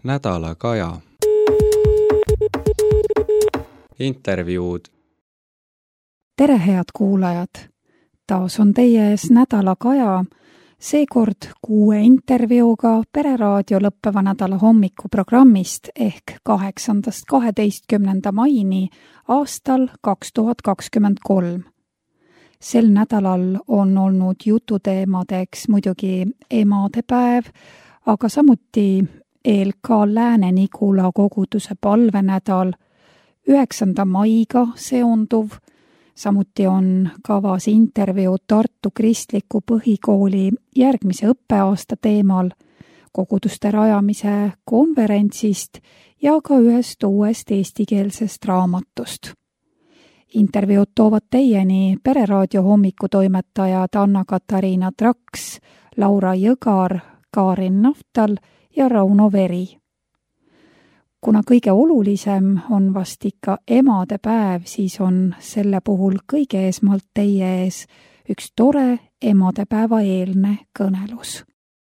Nädala Kaja. Intervjuud. Tere, head kuulajad! Taas on teie ees Nädala Kaja, seekord 6 intervjuuga Pereraadio lõppeva nädala hommikuprogrammist ehk 8.–12. maini aastal 2023. Sel nädalal on olnud jututeemadeks muidugi emadepäev, aga samuti ELK Lääne-Nigula koguduse palvenädal, 9. maiga seonduv, samuti on kavas intervjuu Tartu Kristliku Põhikooli järgmise õppeaasta teemal, koguduste rajamise konverentsist ja ka ühest uuest eestikeelsest raamatust. Intervjuud toovad teieni Pereraadio hommikutoimetajad Anna-Katariina Traks, Laura Jõgar, Kaarin Naftal ja Rauno Veri. Kuna kõige olulisem on vast ikka emadepäev, siis on selle puhul kõige esmalt teie ees üks tore emadepäeva eelne kõnelus.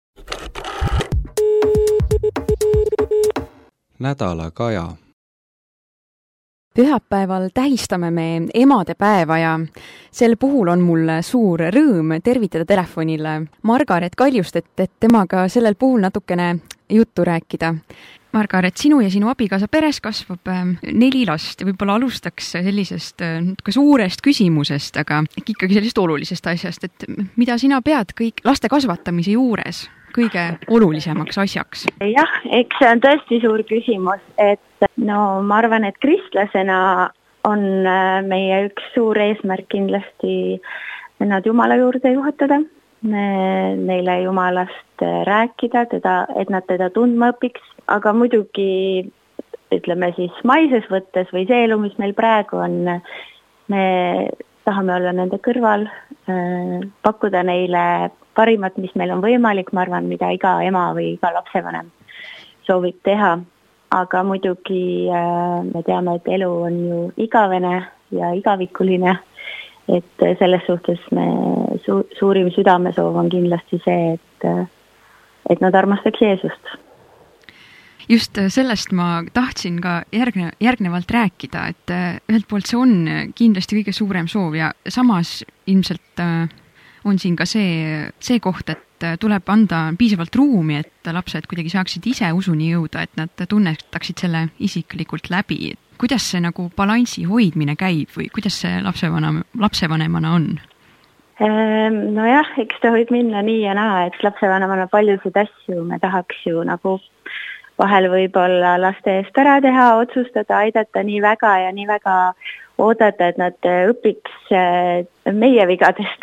Nädala Kaja. Pühapäeval tähistame me emadepäeva ja sel puhul on mul suur rõõm tervitada telefonile Margaret Kaljust, et temaga sellel puhul natukene juttu rääkida. Margaret, sinu ja sinu abikaasa peres kasvab 4 last ja võib-olla alustaks sellisest suurest küsimusest, aga ikkagi sellisest olulisest asjast, et mida sina pead kõik laste kasvatamise juures kõige olulisemaks asjaks? Jah, eks see on tõesti suur küsimus, et ma arvan, et kristlasena on meie üks suur eesmärk kindlasti nad Jumala juurde juhatada, neile Jumalast rääkida, et nad teda tundma õpiks, aga muidugi ütleme siis maises võttes või see elu, mis meil praegu on, me tahame olla nende kõrval, pakkuda neile parimat, mis meil on võimalik, ma arvan, mida iga ema või iga lapsevanem soovib teha, aga muidugi me teame, et elu on ju igavene ja igavikuline, et selles suhtes suurim südamesoov on kindlasti see, et nad armastaks Jeesust. Just sellest ma tahtsin ka järgnevalt rääkida, et ühelt poolt see on kindlasti kõige suurem soov ja samas ilmselt on siin ka see koht, et tuleb anda piisavalt ruumi, et lapsed kuidagi saaksid ise usuni jõuda, et nad tunnetaksid selle isiklikult läbi. Kuidas see nagu balansi hoidmine käib või kuidas see lapsevanemana on? Nojah, eks ta võib minna nii ja naa, et lapsevanemana paljusid asju me tahaks ju nagu vahel võib-olla laste eest ära teha, otsustada, aidata nii väga oodata, et nad õpiks meie vigadest.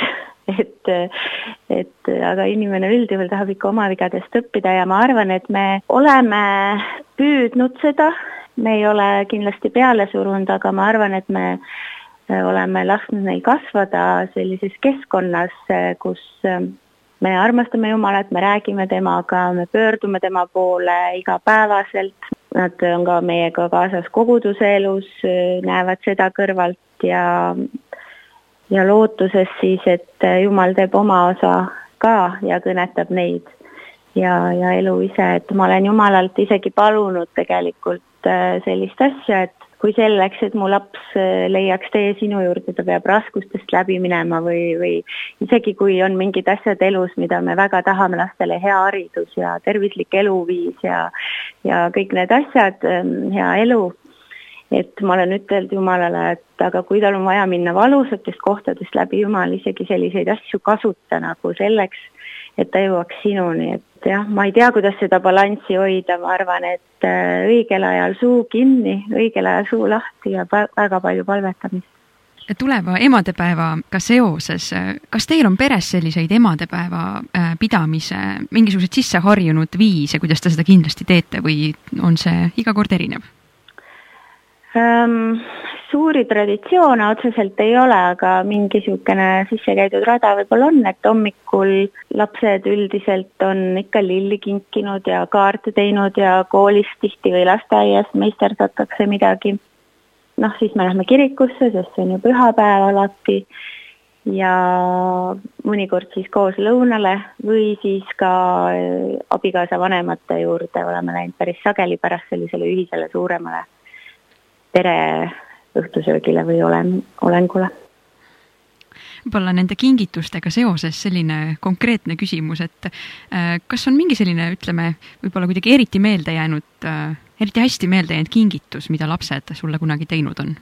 Aga inimene üldjuhul tahab ikka oma vigadest õppida ja ma arvan, et me oleme püüdnud seda, me ei ole kindlasti peale surunud, aga ma arvan, et me oleme lasknud neil kasvada sellises keskkonnas, kus me armastame Jumalat, me räägime temaga, me pöördume tema poole igapäevaselt. Nad on ka meiega kaasas koguduse elus, näevad seda kõrvalt ja lootuses siis, et Jumal teeb oma osa ka ja kõnetab neid ja elu ise. Et ma olen Jumalalt isegi palunud tegelikult sellist asja, et kui selleks, et mu laps leiaks tee sinu juurde, ta peab raskustest läbi minema või isegi kui on mingid asjad elus, mida me väga tahame lastele, hea haridus ja tervislik eluviis ja kõik need asjad, hea elu, et ma olen ütelnud Jumalale, et aga kui tal on vaja minna valusatest kohtadest läbi, Jumal isegi selliseid asju kasuta nagu selleks, et ta jõuaks sinuni, et jah, ma ei tea, kuidas seda balanssi hoida, ma arvan, et õigel ajal suu kinni, õigel ajal suu lahti ja väga palju palvetamist. Tuleva emadepäevaga seoses, kas teil on peres selliseid emadepäeva pidamise mingisugused sisse harjunud viise, kuidas te seda kindlasti teete või on see iga kord erinev? Suuri traditsioone otseselt ei ole, aga mingisugune sisse käidud rada võib-olla on, et hommikul lapsed üldiselt on ikka lilli kinkinud ja kaarte teinud ja koolis tihti või lasteaias meisterdatakse midagi. Siis me lähme kirikusse, sest see on ju pühapäev alati ja mõnikord siis koos lõunale või siis ka abikaasa vanemate juurde oleme läinud päris sageli pärast sellisele ühisele suuremale pere õhtusöögile või olengule. Võib-olla nende kingitustega seoses selline konkreetne küsimus, et kas on mingi selline, ütleme, võib-olla kuidagi eriti hästi meelde jäänud kingitus, mida lapsed sulle kunagi teinud on?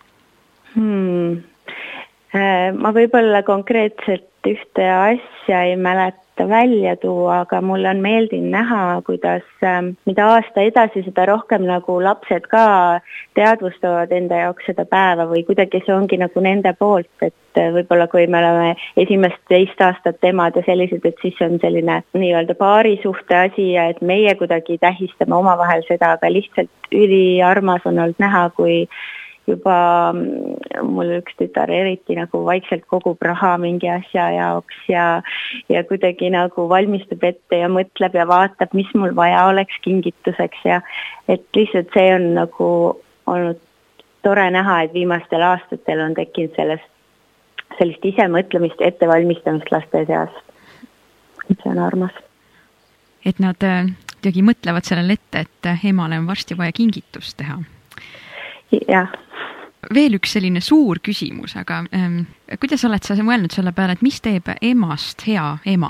Ma võib-olla konkreetselt ühte asja ei mäleta välja tuua, aga mulle on meeldinud näha, kuidas mida aasta edasi, seda rohkem nagu lapsed ka teadvustavad enda jaoks seda päeva või kuidagi see ongi nagu nende poolt, et võib-olla kui me oleme esimest 2 aastat emad ja sellised, et siis on selline nii-öelda paarisuhte asi ja et meie kuidagi tähistame omavahel seda, aga lihtsalt üliarmas on olnud näha, kui juba mul üks tütar eriti nagu vaikselt kogub raha mingi asja jaoks ja kuidagi nagu valmistub ette ja mõtleb ja vaatab, mis mul vaja oleks kingituseks ja et lihtsalt see on nagu olnud tore näha, et viimastel aastatel on tekkinud sellist isemõtlemist ja ettevalmistamist laste seas. See on armas. Et nad kuidagi mõtlevad sellele ette, et emale on varsti vaja kingitust teha. Jah. Veel üks selline suur küsimus, aga kuidas oled sa mõelnud selle peale, et mis teeb emast hea ema?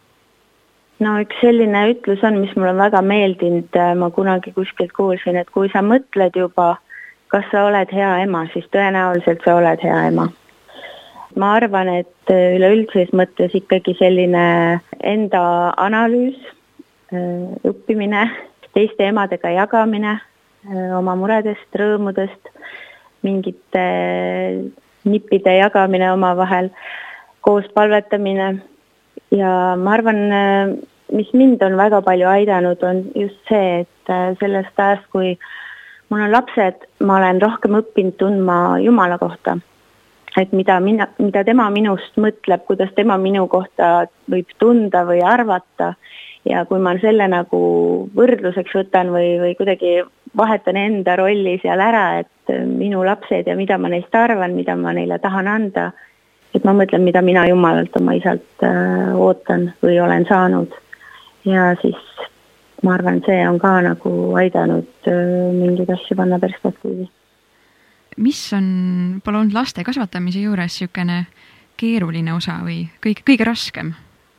No üks selline ütlus on, mis mulle väga meeldinud, ma kunagi kuskilt kuulsin, et kui sa mõtled juba, kas sa oled hea ema, siis tõenäoliselt sa oled hea ema. Ma arvan, et üleüldises mõttes ikkagi selline enda analüüs, õppimine, teiste emadega jagamine, oma muredest, rõõmudest, mingite nippide jagamine omavahel, koos palvetamine ja ma arvan, mis mind on väga palju aidanud, on just see, et sellest ajast, kui mul on lapsed, ma olen rohkem õppinud tundma Jumala kohta. Et mida tema minust mõtleb, kuidas tema minu kohta võib tunda või arvata ja kui ma selle nagu võrdluseks võtan või kuidagi vahetan enda rolli seal ära, et minu lapsed ja mida ma neist arvan, mida ma neile tahan anda, et ma mõtlen, mida mina Jumalalt oma isalt ootan või olen saanud. Ja siis ma arvan, see on ka nagu aidanud mingeid asju panna perspektiivi. Mis on olnud laste kasvatamise juures niisugune keeruline osa või kõige raskem?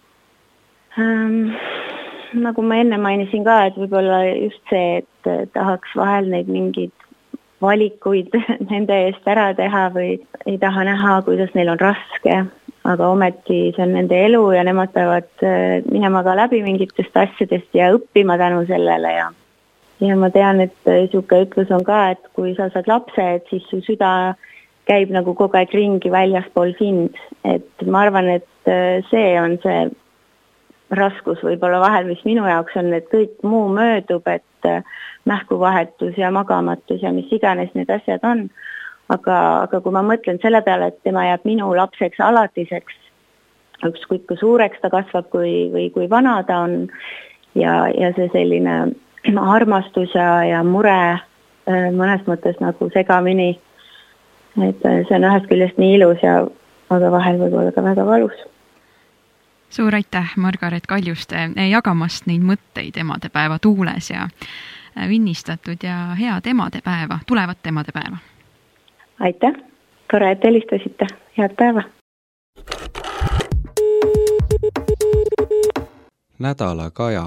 Nagu ma enne mainisin ka, et võib-olla just see, et tahaks vahel neid mingeid valikuid nende eest ära teha või ei taha näha, kuidas neil on raske, aga ometi see on nende elu ja nemad peavad minema ka läbi mingitest asjadest ja õppima tänu sellele ja ma tean, et niisugune ütlus on ka, et kui sa saad lapse, et siis su süda käib nagu kogu aeg ringi väljaspool sind, et ma arvan, et see on see raskus võib-olla vahel, mis minu jaoks on, et kõik muu möödub, et mähkuvahetus ja magamatus ja mis iganes need asjad on. Aga kui ma mõtlen selle peale, et tema jääb minu lapseks alatiseks, ükskõik kui suureks ta kasvab või kui vana ta on ja see selline armastus ja mure mõnes mõttes nagu segamini, et see on ühest küljest nii ilus aga vahel võib olla ka väga valus. Suur aitäh, Margaret Kaljuste, jagamast neid mõtteid emadepäeva tuules ja vinnistatud ja head emadepäeva, tulevat emadepäeva. Aitäh, tore, et helistasite. Head päeva. Nädala Kaja.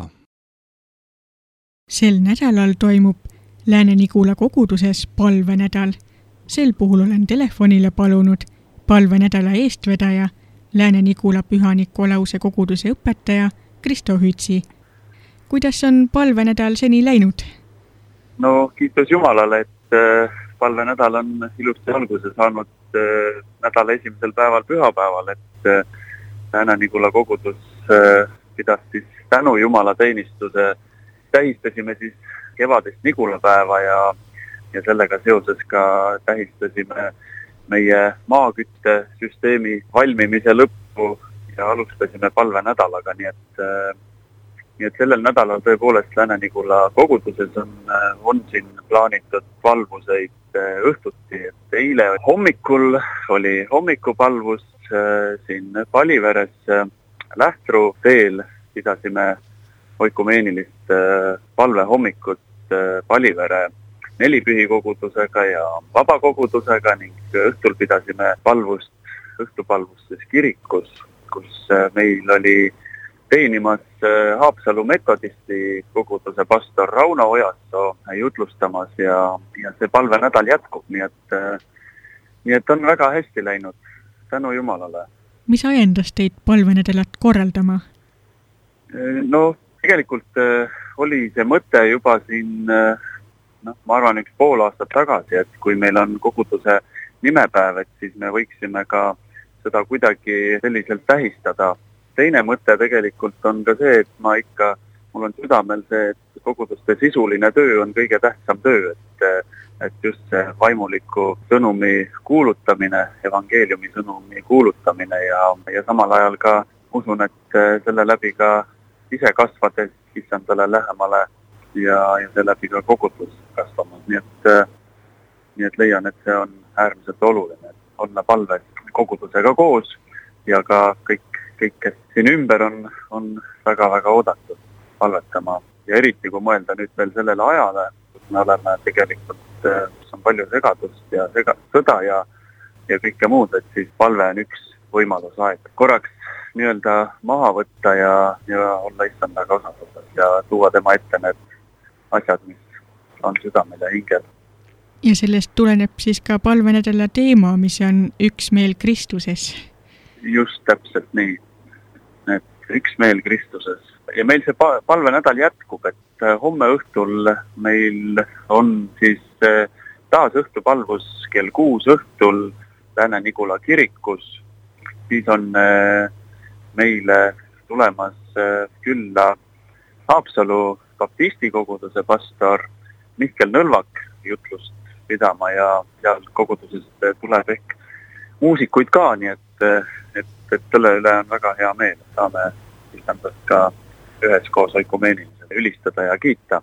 Sel nädalal toimub Lääne-Nigula koguduses palvenädal. Sel puhul olen telefonile palunud palvenädala eestvedaja Lääne-Nigula Pühaniku Olause koguduse õpetaja Kristo Hütsi. Kuidas on palvenädal seni läinud? No kiitos Jumalale, et palvenädal on ilusti alguse saanud nädala esimesel päeval pühapäeval, et Lääne-Nigula kogudus pidas siis tänu Jumala teenistuse. Tähistasime siis kevadist Nigulapäeva ja sellega seoses ka tähistasime meie maaküttesüsteemi valmimise lõppu ja alustasime palvenädalaga, nii et sellel nädalal tõepoolest Lääne-Nigula koguduses on siin plaanitud palvuseid õhtuti. Eile hommikul oli hommikupalvus, siin Paliveres Lähtru teel pidasime oikumeenilist palvehommikut Palivere nelipühikogudusega ja vabakogudusega ning õhtul pidasime õhtupalvust kirikus, kus meil oli teenimas Haapsalu metodisti koguduse pastor Rauno Ojassoo jutlustamas ja see palvenädal jätkub, nii et on väga hästi läinud, tänu Jumalale. Mis ajendas teid palvenädalat korraldama? No tegelikult oli see mõte juba siin, ma arvan, 1,5 aastat tagasi, et kui meil on koguduse nimepäev, et siis me võiksime ka seda kuidagi selliselt tähistada. Teine mõte tegelikult on ka see, et mul on südamel see, et koguduste sisuline töö on kõige tähtsam töö, et just see vaimuliku sõnumi kuulutamine, evangeeliumi sõnumi kuulutamine ja samal ajal ka usun, et selle läbi ka ise kasvades issandale lähemale ja seeläbi ka kogudus kasvama. Nii et leian, et see on äärmiselt oluline, et olla palves kogudusega koos ja ka kõik, kes siin ümber on väga-väga oodatud palvetama. Ja eriti kui mõelda nüüd veel sellele ajale, kus me oleme tegelikult, on palju segadust ja sõda ja kõike muud, et siis palve on üks võimalus aeg. Korraks nii-öelda maha võtta ja olla issandaga osaduses ja tuua tema ette need asjad, mis on südamel ja hingel. Ja sellest tuleneb siis ka palvenädala teema, mis on üksmeel Kristuses. Just täpselt nii, et üksmeel Kristuses. Ja meil see palvenädal jätkub, et homme õhtul meil on siis taas õhtupalvus kell 6 õhtul Lääne-Nigula kirikus. Siis on meile tulemas külla Haapsalu baptisti koguduse pastor Mihkel Nõlvak jutlust pidama ja seal kogudusest tuleb ehk muusikuid ka, nii et selle üle on väga hea meel. Saame isandast ka üheskoos oikumeeniliselt ülistada ja kiita.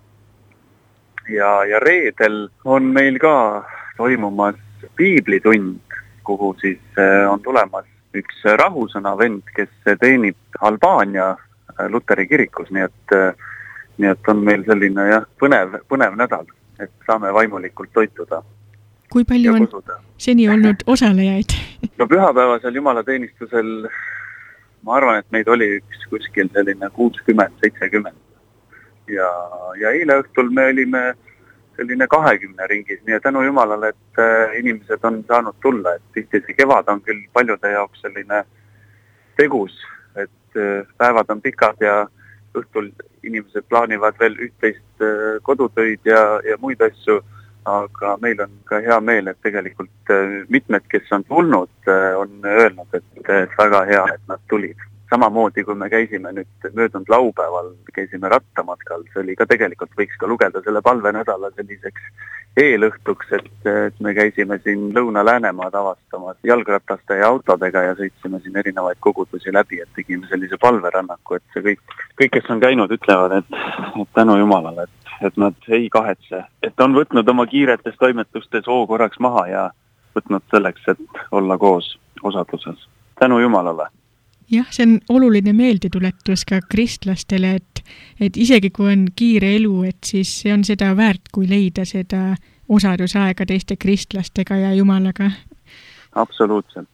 Ja reedel on meil ka toimumas piiblitund, kuhu siis on tulemas üks rahusõna vend, kes teenib Albaania Luteri kirikus, nii et on meil selline põnev nädal, et saame vaimulikult toituda. Kui palju on seni olnud osalejaid? No pühapäevasel jumalateenistusel ma arvan, et meid oli kuskil selline 60-70 ja eile õhtul me olime selline 20 ringis, nii et tänu Jumalale, et inimesed on saanud tulla, et tihti see kevad on küll paljude jaoks selline tegus, et päevad on pikad ja õhtul inimesed plaanivad veel 11 kodutöid ja muid asju, aga meil on ka hea meel, et tegelikult mitmed, kes on tulnud, on öelnud, et väga hea, et nad tulid. Samamoodi, kui me käisime nüüd möödunud laupäeval, käisime rattamatkal, see oli ka tegelikult, võiks ka lugeda selle palvenädala selliseks eelõhtuks, et me käisime siin Lõuna-Läänemaad avastamas jalgrataste ja autodega ja sõitsime siin erinevaid kogudusi läbi, et tegime sellise palverännaku, et see kõik, kes on käinud, ütlevad, et tänu Jumalale, et nad ei kahetse, et on võtnud oma kiiretes toimetustes korraks maha ja võtnud selleks, et olla koos osaduses. Tänu Jumalale. Jah, see on oluline meeldetuletus ka kristlastele, et isegi kui on kiire elu, et siis see on seda väärt, kui leida seda osadusaega teiste kristlastega ja Jumalaga. Absoluutselt.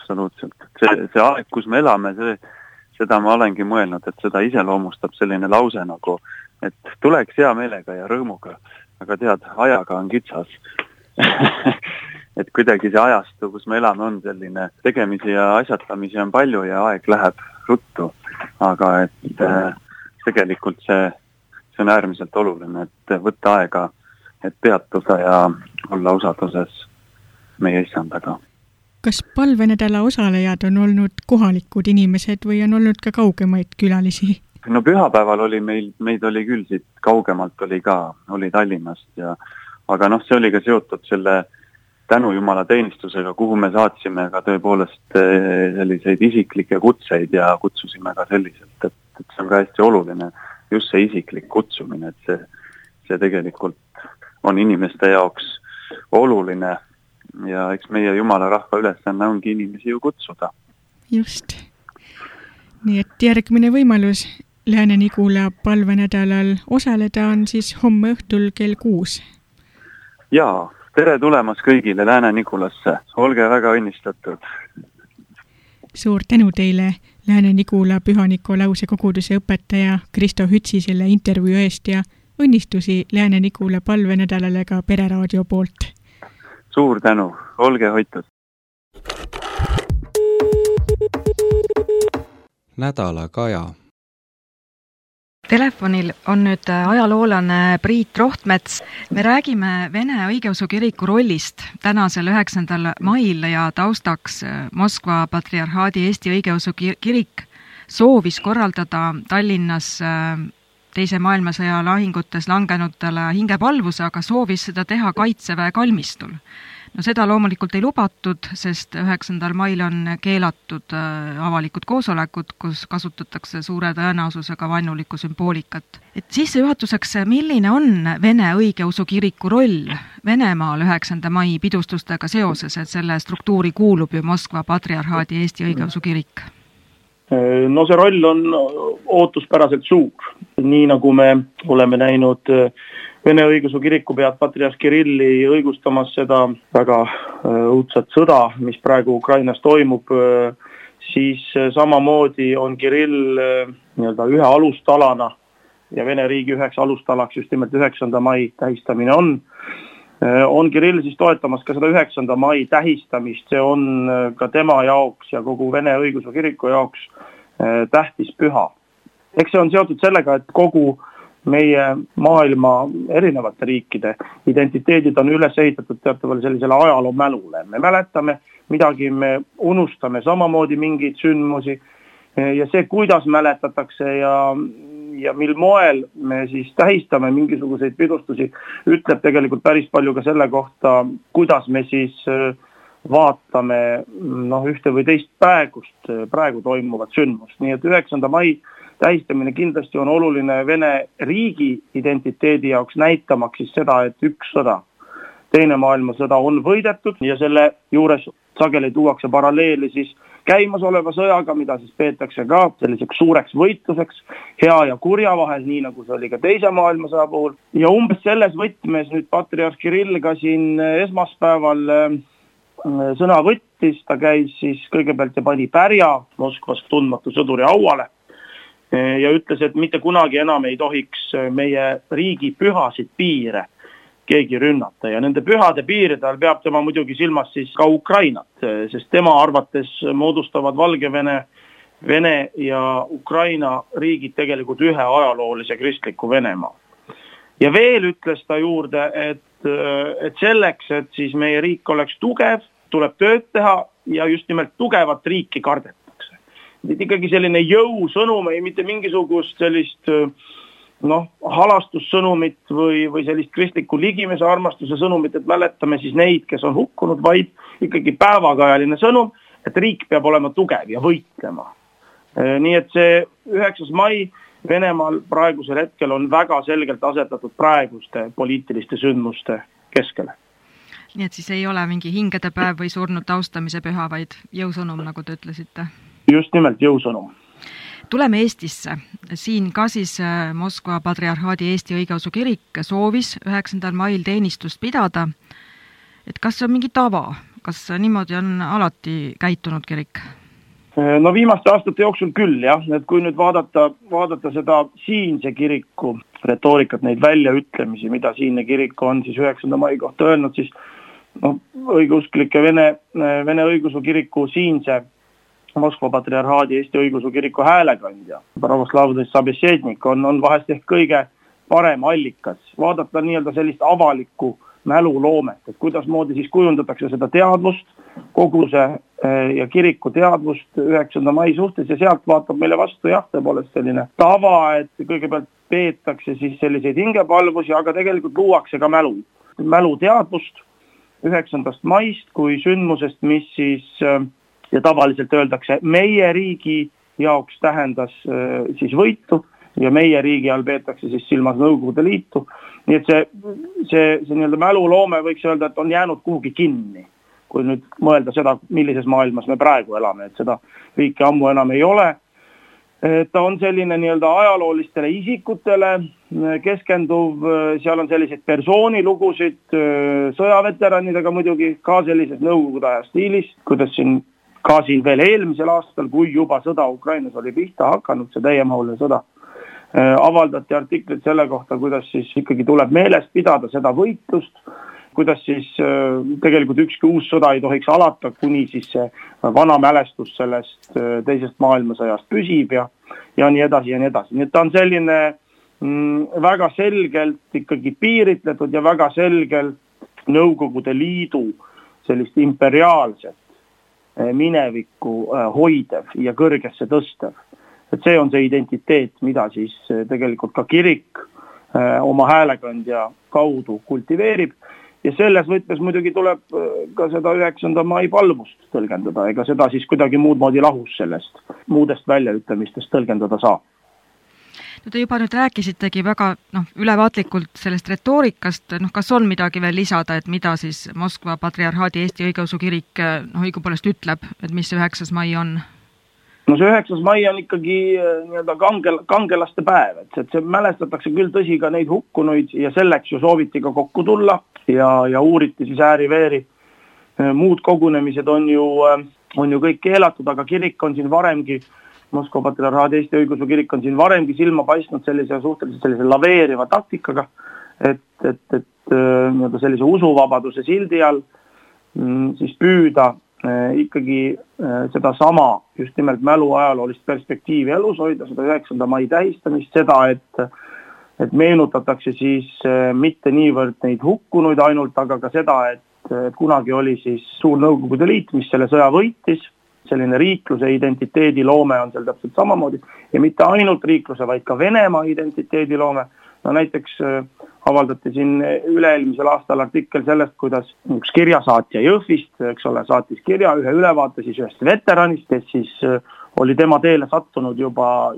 See aeg, kus me elame, seda ma olengi mõelnud, et seda iseloomustab selline lause nagu, et tuleks hea meelega ja rõõmuga, aga tead, ajaga on kitsas. Et kuidagi see ajastu, kus me elame, on selline tegemisi ja asjatamisi on palju ja aeg läheb ruttu. Aga et tegelikult see on äärmiselt oluline, et võtta aega, et peatuda ja olla osaduses meie issandaga. Kas palvenädala osalejad on olnud kohalikud inimesed või on olnud ka kaugemaid külalisi? No pühapäeval oli meid oli küll siit kaugemalt oli Tallinnast aga see oli ka seotud selle tänu Jumala teenistusega, kuhu me saatsime ka tõepoolest selliseid isiklikke kutseid ja kutsusime ka selliselt, et see on ka hästi oluline, just see isiklik kutsumine, et see tegelikult on inimeste jaoks oluline ja eks meie Jumala rahva ülesanne ongi inimesi ju kutsuda Just. Nii et järgmine võimalus Lääne-Nigula palvenädalal osaleda on siis homme õhtul kell 6. Jaa, tere tulemast kõigile Lääne-Nigulasse. Olge väga õnnistatud. Suur tänu teile, Lääne-Nigula Pühaniku lause koguduse õpetaja Kristo Hütsi selle intervjuu eest ja õnnistusi Lääne-Nigula palvenädalale ka Pereraadio poolt. Suur tänu, olge hoitud. Nädala kaja. Telefonil on nüüd ajaloolane Priit Rohtmets. Me räägime Vene õigeusu kiriku rollist tänasel 9. mail ja taustaks Moskva patriarhaadi Eesti õigeusu kirik soovis korraldada Tallinnas Teise maailmasõja lahingutes langenutele hingepalvuse, aga soovis seda teha Kaitseväe kalmistul. No seda loomulikult ei lubatud, sest 9. mail on keelatud avalikud koosolekud, kus kasutatakse suure tõenäosusega vaenulikku sümboolikat. Et sissejuhatuseks, milline on Vene õigeusu kiriku roll Venemaal 9. mai pidustustega seoses, et selle struktuuri kuulub ju Moskva patriarhaadi Eesti õigeusu kirik? No see roll on ootuspäraselt suur. Nii nagu me oleme näinud Vene õigeusu kiriku pead patriarh Kirilli õigustamas seda väga õudset sõda, mis praegu Ukrainas toimub, siis samamoodi on Kirill nii-öelda ühe alustalana ja Vene riigi üheks alustalaks just nimelt 9. mai tähistamine on Kirill siis toetamas ka seda 9. mai tähistamist, see on ka tema jaoks ja kogu Vene õigeusu kiriku jaoks tähtis püha. Eks see on seotud sellega, et kogu meie maailma erinevate riikide identiteedid on üles ehitatud teatavale sellisele ajaloo mälule. Me mäletame midagi, me unustame samamoodi mingeid sündmusi ja see, kuidas mäletatakse ja mil moel me siis tähistame mingisuguseid pidustusi, ütleb tegelikult päris palju ka selle kohta, kuidas me siis vaatame ühte või teist praegu toimuvat sündmust. Nii et 9. mai tähistamine kindlasti on oluline Vene riigi identiteedi jaoks näitamaks siis seda, et üks sõda, Teine maailmasõda on võidetud ja selle juures sageli tuuakse paralleeli siis käimasoleva sõjaga, mida siis peetakse ka selliseks suureks võitluseks hea ja kurja vahel, nii nagu see oli ka Teise maailmasõja puhul. Ja umbes selles võtmes nüüd patriarh Kirill ka siin esmaspäeval sõna võttis, ta käis siis kõigepealt ja pani pärja Moskvas tundmatu sõduri auale ja ütles, et mitte kunagi enam ei tohiks meie riigi pühasid piire keegi rünnata ja nende pühade piiride all peab tema muidugi silmas siis ka Ukrainat, sest tema arvates moodustavad Valgevene, Vene ja Ukraina riigid tegelikult ühe ajaloolise kristliku Venemaa. Ja veel ütles ta juurde, et selleks, et siis meie riik oleks tugev, tuleb tööd teha ja just nimelt tugevat riiki kardetakse. Ikkagi selline jõusõnum, ei mitte mingisugust sellist halastussõnumit või sellist kristliku ligimese armastuse sõnumit, et mäletame siis neid, kes on hukkunud, vaid ikkagi päevakajaline sõnum, et riik peab olema tugev ja võitlema. Nii et see 9. mai Venemaal praegusel hetkel on väga selgelt asetatud praeguste poliitiliste sündmuste keskele. Nii et siis ei ole mingi hingede päev või surnud taustamise püha, vaid jõusõnum, nagu te ütlesite? Just nimelt jõusõnum. Tuleme Eestisse. Siin ka siis Moskva patriarhaadi Eesti õigeusu kirik soovis 9. mail teenistust pidada. Et kas see on mingi tava? Kas niimoodi on alati käitunud kirik? No viimaste aastate jooksul küll, jah. Et kui nüüd vaadata seda siinse kiriku retoorikat, neid väljaütlemisi, mida siinne kirik on siis 9. mai kohta öelnud, siis õigeusklike Vene õigeusu kiriku siinse Moskva patriarhaadi Eesti õigeusu kiriku häälekandja, pravoslavdest sabesjednik on vahest ehk kõige parem allikas. Vaadata nii-öelda sellist avalikku mäluloomet, et kuidas moodi siis kujundatakse seda teadvust, koguse ja kiriku teadvust 9. mai suhtes ja sealt vaatab meile vastu tõepoolest selline tava, et kõigepealt peetakse siis selliseid hingepalvusi, aga tegelikult luuakse ka mäluteadvust 9. maist kui sündmusest, mis siis ja tavaliselt öeldakse, meie riigi jaoks tähendas siis võitu ja meie riigi all peetakse siis silmas Nõukogude Liitu. Nii et see nii-öelda mäluloome võiks öelda, et on jäänud kuhugi kinni. kui nüüd mõelda seda, millises maailmas me praegu elame, et seda riiki ammu enam ei ole. Ta on selline nii-öelda ajaloolistele isikutele keskenduv, seal on selliseid persoonilugusid sõjaveteranidega muidugi, ka sellises nõukogude aja stiilis, kuidas siin veel eelmisel aastal, kui juba sõda Ukrainas oli pihta hakanud, see täiemahuline sõda, avaldati artiklit selle kohta, kuidas siis ikkagi tuleb meeles pidada seda võitlust, kuidas siis tegelikult ükski uus sõda ei tohiks alata, kuni siis see vana mälestus sellest teisest maailmasõjast püsib ja nii edasi ja nii edasi. Nii et ta on selline väga selgelt ikkagi piiritletud ja väga selgelt Nõukogude Liidu sellist imperiaalset minevikku hoidev ja kõrgesse tõstev. Et see on see identiteet, mida siis tegelikult ka kirik oma häälekandja kaudu kultiveerib. Ja selles võtmes muidugi tuleb ka seda 9. mai palvust tõlgendada, ega seda siis kuidagi muud moodi lahus sellest muudest väljaütlemistest tõlgendada saa. No te juba nüüd rääkisitegi väga ülevaatlikult sellest retoorikast, kas on midagi veel lisada, et mida siis Moskva Patriarhaadi Eesti Õigeusu Kirik õigupoolest ütleb, et mis see 9. mai on? No see 9. mai on ikkagi kangelaste päev, et see mälestatakse küll tõsi ka neid hukkunuid ja selleks ju sooviti ka kokku tulla ja uuriti siis ääri-veeri. Muud kogunemised on ju kõik keelatud, aga kirik on siin varemgi, Moskva Patriarhaadi Eesti Õigeusu Kirik on siin varemgi silma paistnud sellise laveeriva taktikaga, et sellise usuvabaduse sildi all siis püüda ikkagi seda sama just nimelt mälu ajaloolist perspektiivi elus hoida, seda 9. mai tähistamist, seda, et meenutatakse siis mitte niivõrd neid hukkunuid ainult, aga ka seda, et kunagi oli siis suur Nõukogude Liit, mis selle sõja võitis, selline riikluse identiteediloome on seal täpselt samamoodi ja mitte ainult riikluse, vaid ka Venemaa identiteediloome. No näiteks avaldati siin üle-eelmisel aastal artikkel sellest, kuidas üks kirjasaatja Jõhvist, eks ole, saatis kirja ühe ülevaate siis ühest veteranist, kes siis oli tema teele sattunud juba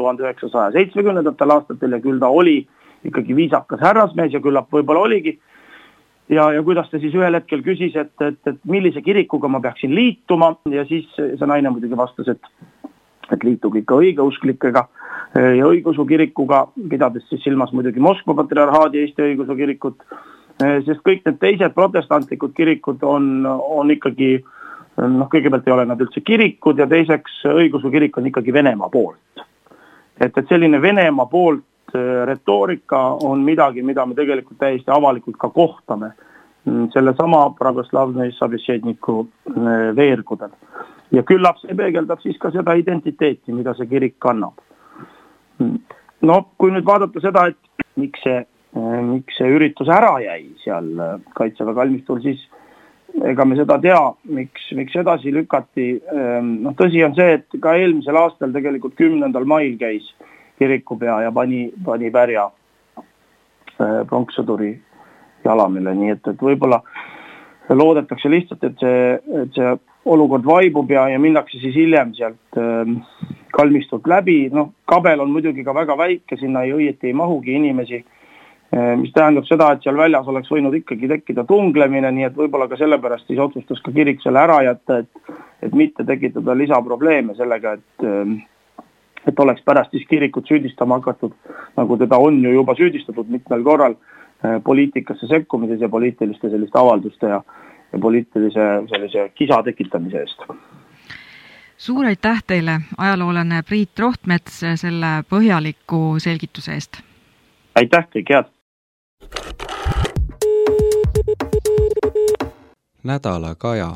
1970. aastatel ja küll ta oli ikkagi viisakas härrasmees ja küllap võib-olla oligi. Ja kuidas ta siis ühel hetkel küsis, et millise kirikuga ma peaksin liituma ja siis see naine muidugi vastas, et liitugi ikka õigeusklikega ja õigeusu kirikuga, pidades siis silmas muidugi Moskva Patriarhaadi Eesti Õigeusu Kirikut, sest kõik need teised protestantlikud kirikud on ikkagi, kõigepealt ei ole nad üldse kirikud ja teiseks õigeusu kirik on ikkagi Venemaa poolt. Et selline Venemaa poolt retoorika on midagi, mida me tegelikult täiesti avalikult ka kohtame selle sama pravoslavne sabesjedniku veergudel. Ja küllap see peegeldab siis ka seda identiteeti, mida see kirik kannab. No, kui nüüd vaadata seda, et miks see üritus ära jäi seal Kaitseväe kalmistul, siis ega me seda tea, miks edasi lükati. Tõsi on see, et ka eelmisel aastal tegelikult 10. mail käis kirikupea ja pani pärja pronkssõduri jalamile, nii et võib-olla loodetakse lihtsalt, et see olukord vaibub ja minnakse siis hiljem sealt kalmistult läbi. Kabel on muidugi ka väga väike, sinna õieti ei mahugi inimesi, mis tähendab seda, et seal väljas oleks võinud ikkagi tekkida tunglemine, nii et võib-olla ka sellepärast siis otsustas ka kirik selle ära jätta, et mitte tekitada lisaprobleeme sellega, et oleks pärast siis kirikut süüdistama hakatud, nagu teda on ju juba süüdistatud mitmel korral poliitikasse sekkumises ja poliitiliste selliste avalduste ja poliitilise sellise kisa tekitamise eest. Suur aitäh teile, ajaloolane Priit Rohtmets, selle põhjaliku selgituse eest. Aitäh, kõik head! Nädala Kaja.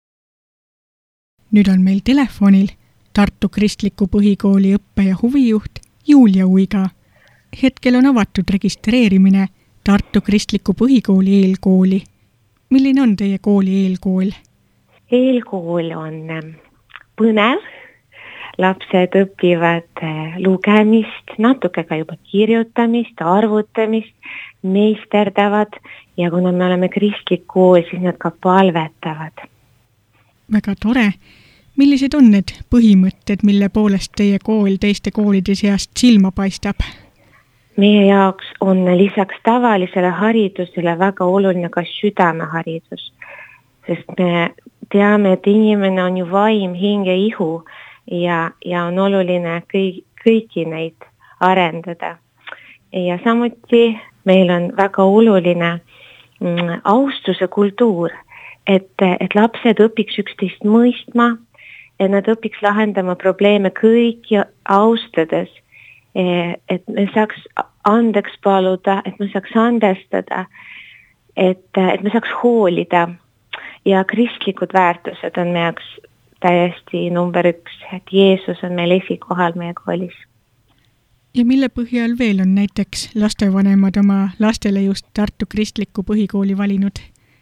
Nüüd on meil telefonil Tartu Kristliku Põhikooli õppe- ja huvijuht Julia Uiga. Hetkel on avatud registreerimine Tartu Kristliku Põhikooli eelkooli. Milline on teie kooli eelkool? Eelkool on põnev. Lapsed õpivad lugemist, natuke ka juba kirjutamist, arvutamist, meisterdavad ja kuna me oleme kristlik kool, siis nad ka palvetavad. Väga tore. Millised on need põhimõtted, mille poolest teie kool teiste koolide seast silma paistab? Meie jaoks on lisaks tavalisele haridusele väga oluline ka südameharidus. sest me teame, et inimene on ju vaim, hing ja ihu ja on oluline kõiki neid arendada. Ja samuti meil on väga oluline austuse kultuur, et lapsed õpiks üksteist mõistma, et nad õpiks lahendama probleeme kõiki austades, et me saaks andeks paluda, et me saaks andestada, et me saaks hoolida ja kristlikud väärtused on meie jaoks täiesti number 1, et Jeesus on meil esikohal meie koolis. Ja mille põhjal veel on näiteks lastevanemad oma lastele just Tartu Kristliku Põhikooli valinud?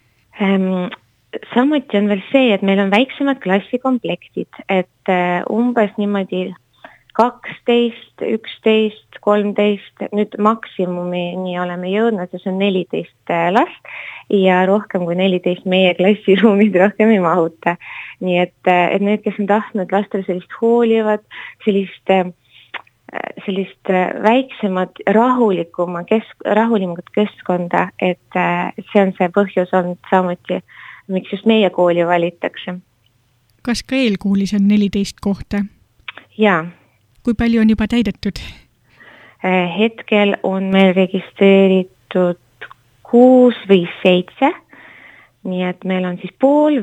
Samuti on veel see, et meil on väiksemad klassikomplektid, et umbes niimoodi 12, 11, 13, nüüd maksimumini oleme jõudnud ja see on 14 last ja rohkem kui 14 meie klassiruumid rohkem ei mahuta. Nii et need, kes on tahtnud lastele sellist hoolivat, sellist väiksemat, rahulimat keskkonda, et see on see põhjus olnud samuti, miks just meie kooli valitakse. Kas ka eelkoolis on 14 kohta? Jaa. Kui palju on juba täidetud? Hetkel on meil registreeritud 6 või 7, nii et meil on siis pool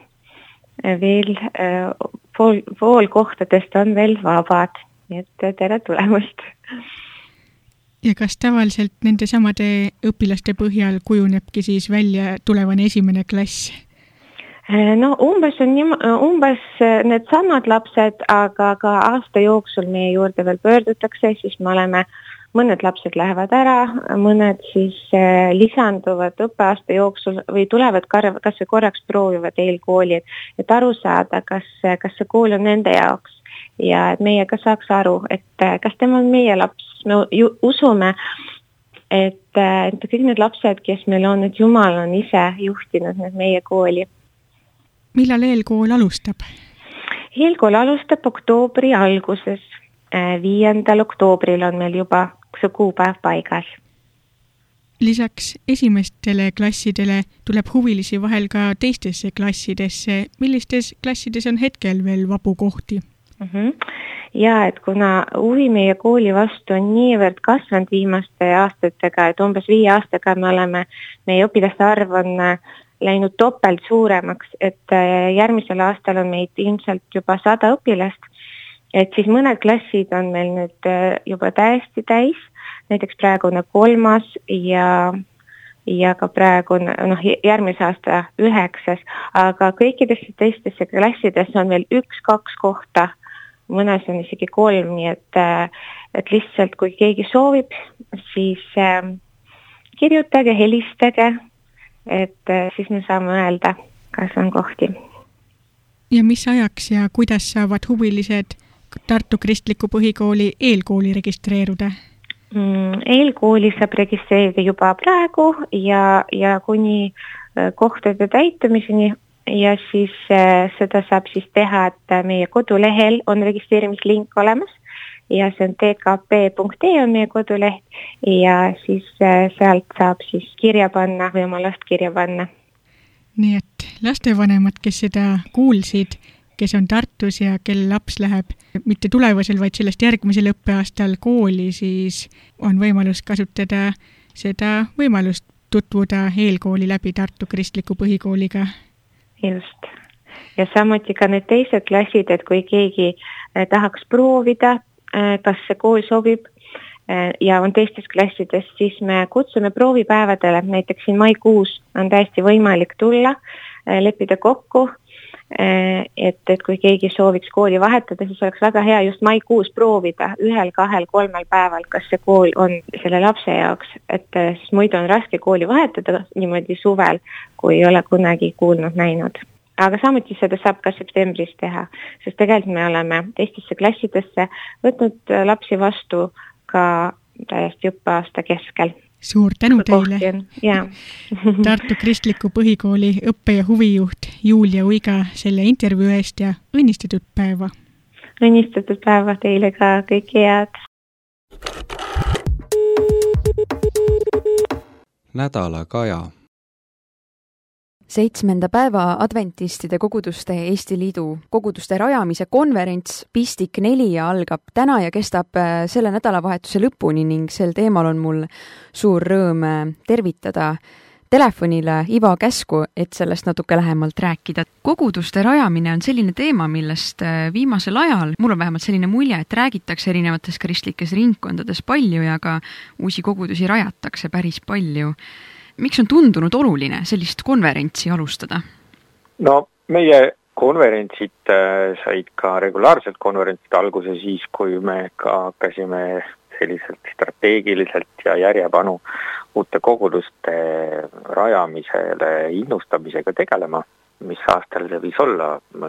kohtadest on veel vabad, nii et tere tulemast. Ja kas tavaliselt nende samade õpilaste põhjal kujunebki siis välja tulevane esimene klass? No umbes need samad lapsed, aga ka aasta jooksul meie juurde veel pöördutakse, siis mõned lapsed lähevad ära, mõned siis lisanduvad õppeaasta jooksul või tulevad kas või korraks proovivad eelkooli, et aru saada, kas see kool on nende jaoks ja et meie ka saaks aru, et kas tema on meie laps. Me usume, et kõik need lapsed, kes meil on, et Jumal on ise juhtinud meie kooli. Millal eelkool alustab? Eelkool alustab oktoobri alguses. 5. oktoobril on meil juba see kuupäev paigas. Lisaks esimestele klassidele tuleb huvilisi vahel ka teistesse klassidesse. Millistes klassides on hetkel veel vabu kohti? Ja, et kuna huvi meie kooli vastu on niivõrd kasvanud viimaste aastatega, et umbes 5 aastaga meie õpilaste arv on läinud topelt suuremaks, et järgmisel aastal on meid ilmselt juba 100 õpilast, et siis mõned klassid on meil nüüd juba täiesti täis, näiteks praegu on 3. ja ka praegu on järgmise aasta 9, aga kõikidesse teistesse klassidesse on veel 1-2 kohta, mõnes on isegi 3, nii et lihtsalt kui keegi soovib, siis kirjutage, helistage, et siis me saame öelda, kas on kohti. Ja mis ajaks ja kuidas saavad huvilised Tartu Kristliku Põhikooli eelkooli registreeruda? Eelkooli saab registreerida juba praegu ja kuni kohtade täitumiseni ja siis seda saab siis teha, et meie kodulehel on registreerimislink olemas ja see on tkp.ee on meie koduleht ja siis sealt saab siis kirja panna või oma last kirja panna. Nii et lastevanemad, kes seda kuulsid, kes on Tartus ja kel laps läheb mitte tulevasel, vaid sellest järgmisel õppeaastal kooli, siis on võimalus kasutada seda võimalust tutvuda eelkooli läbi Tartu Kristliku Põhikooliga. Just. Ja samuti ka need teised klassid, et kui keegi tahaks proovida, kas see kool sobib ja on teistes klassides, siis me kutsume proovipäevadele, näiteks siin maikuus on täiesti võimalik tulla, leppida kokku, et kui keegi sooviks kooli vahetada, siis oleks väga hea just maikuus proovida 1, 2, 3 päeval, kas see kool on selle lapse jaoks, et siis muidu on raske kooli vahetada niimoodi suvel, kui ei ole kunagi kuulnud näinud. Aga samuti seda saab ka septembris teha, sest tegelikult me oleme teistesse klassidesse võtnud lapsi vastu ka täiesti õppeaasta keskel. Suur tänu teile! Tartu Kristliku Põhikooli õppe- ja huvijuht Julia Uiga selle intervjuu eest ja õnnistatud päeva! Õnnistatud päeva teile ka, kõike head! Nädala Kaja. 7. päeva adventistide koguduste Eesti Liidu koguduste rajamise konverents Pistik 4 algab täna ja kestab selle nädalavahetuse lõpuni ning sel teemal on mul suur rõõm tervitada telefonile Ivo Käsku, et sellest natuke lähemalt rääkida. Koguduste rajamine on selline teema, millest viimasel ajal, mul on vähemalt selline mulje, et räägitakse erinevates kristlikes ringkondades palju ja ka uusi kogudusi rajatakse päris palju. Miks on tundunud oluline sellist konverentsi alustada? No meie konverentsid said ka regulaarselt konverentsid alguse siis, kui me ka hakkasime selliselt strateegiliselt ja järjepanu uute koguduste rajamisele innustamisega tegelema, mis aastal see võis olla,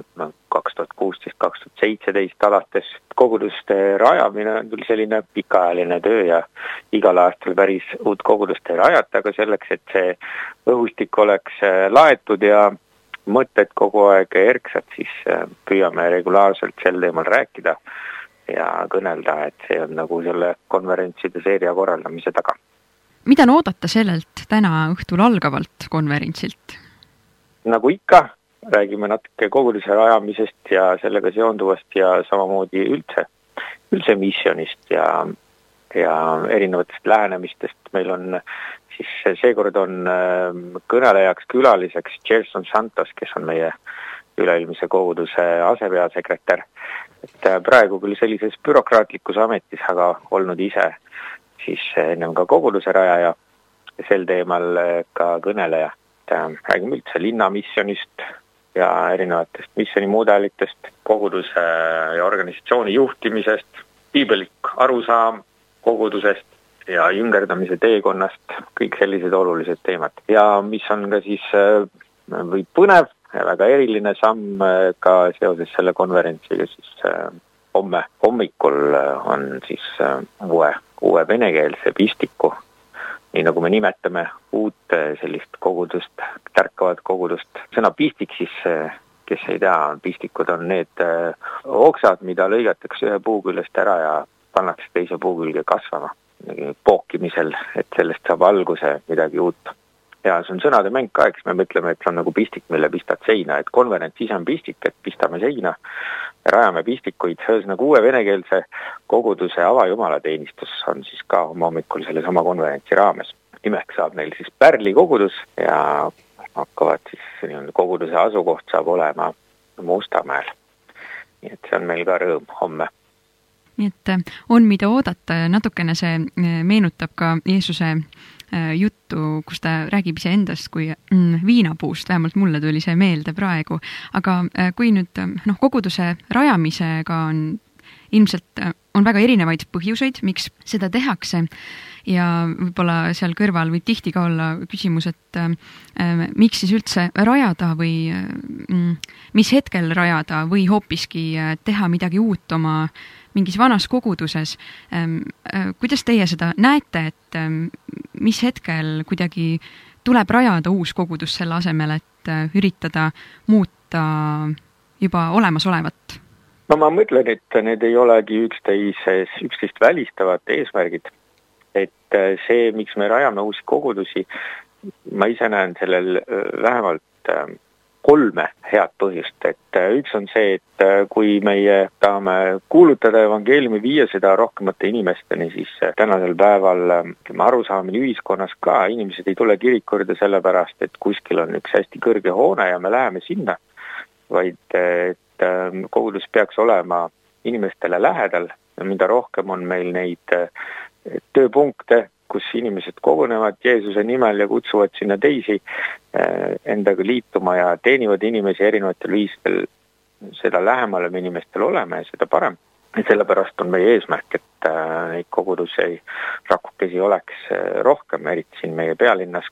2016-2017 alates koguduste rajamine on küll selline pikaajaline töö ja igal aastal päris uut kogudust ei rajata, aga selleks, et see õhustik oleks laetud ja mõtted kogu aeg erksad, siis püüame regulaarselt sel teemal rääkida ja kõnelda, et see on nagu selle konverentside seeria korraldamise taga. Mida on oodata sellelt täna õhtul algavalt konverentsilt? Nagu ikka, räägime natuke koguduse rajamisest ja sellega seonduvast ja samamoodi üldse missionist ja erinevatest lähenemistest. Meil on siis seekord on kõnelejaks külaliseks Gerson Santos, kes on meie üleilmse koguduse asepeasekretär. Et praegu küll sellises bürokraatlikus ametis, aga olnud ise siis ennem ka koguduse rajaja ja sel teemal ka kõneleja. Räägime üldse linnamissionist ja erinevatest missionimudelitest, koguduse ja organisatsiooni juhtimisest, piiblik arusaam kogudusest ja jüngerdamise teekonnast, kõik sellised olulised teemad. Ja mis on ka siis või põnev ja väga eriline samm ka seoses selle konverentsiga, siis homme hommikul on siis uue venekeelse pistiku, nii nagu me nimetame uut sellist kogudust, tärkavat kogudust. Sõna pistik siis, kes ei tea, pistikud on need oksad, mida lõigatakse ühe puu küljest ära ja pannakse teise puu külge kasvama pookimisel, et sellest saab alguse midagi uut. Ja see on sõnade mäng ka, eks me mõtleme, et see on nagu pistik, mille pistad seina, et konverents ise on pistik, et pistame seina, rajame pistikuid, nagu uue venekeelse koguduse avajumalateenistus on siis ka hommikul selle sama konverentsi raames. Nimeks saab neil siis Pärli kogudus ja hakkavad siis koguduse asukoht saab olema Mustamäel. Nii et see on meil ka rõõm homme. Nii et on mida oodata ja natukene see meenutab ka Jeesuse juttu, kus ta räägib ise endast kui viinapuust, vähemalt mulle tuli see meelde praegu, aga kui nüüd koguduse rajamisega on ilmselt on väga erinevaid põhjuseid, miks seda tehakse ja võib-olla seal kõrval võib tihti ka olla küsimus, et miks siis üldse rajada või mis hetkel rajada või hoopiski teha midagi uut oma mingis vanas koguduses. Kuidas teie seda näete, et mis hetkel kuidagi tuleb rajada uus kogudus selle asemel, et üritada muuta juba olemasolevat? No ma mõtlen, et need ei olegi üksteist välistavad eesmärgid. Et see, miks me rajame uusi kogudusi, ma ise näen sellel vähemalt 3 head põhjust. Et üks on see, et kui meie tahame kuulutada evangeeliumi, viia seda rohkemate inimesteni, siis tänasel päeval arusaamine ühiskonnas ka, inimesed ei tule kirikurde sellepärast, et kuskil on üks hästi kõrge hoone ja me läheme sinna, vaid et kogudus peaks olema inimestele lähedal ja mida rohkem on meil neid tööpunkte, kus inimesed kogunevad Jeesuse nimel ja kutsuvad sinna teisi endaga liituma ja teenivad inimesi erinevatel viisidel, seda lähemale me inimestel oleme ja seda parem. Ja sellepärast on meie eesmärk, et neid kogudusi rakukesi oleks rohkem, eriti siin meie pealinnas,